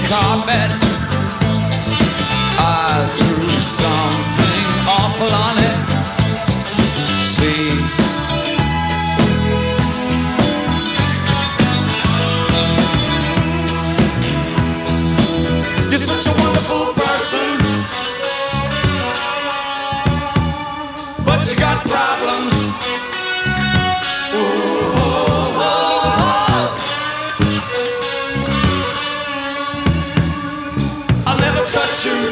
carpet. I drew something awful on it. See, you're such a wonderful person, but you got problems. I'll never touch you.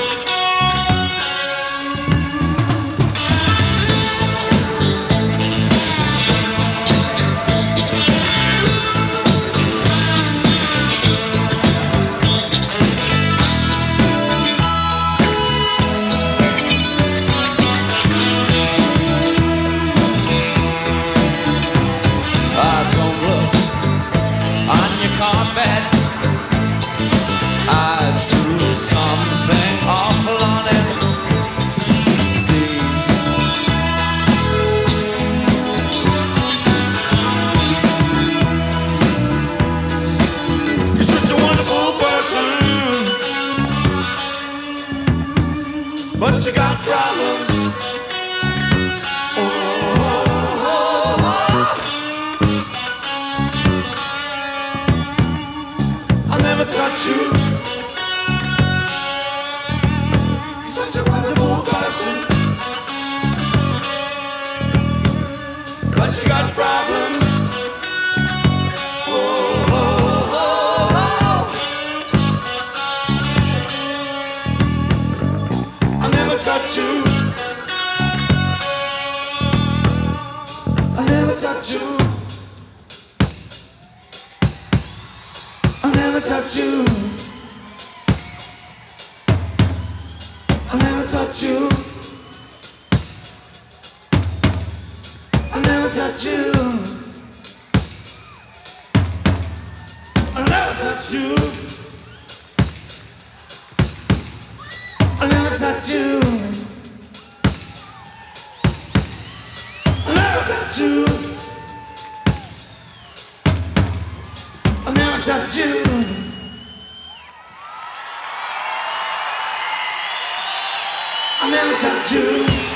Carpet. I drew something awful on it. See, you're such a wonderful person, but you got problems. Touch you, such a wonderful person, but you got problems. I'll never touch you. I'll never touch you. I'll never touch you. I'll never touch you. I'll never touch you. I'll never touch you. I'll never touch you. I'll never touch you. I'll never touch you. I'll never touch you.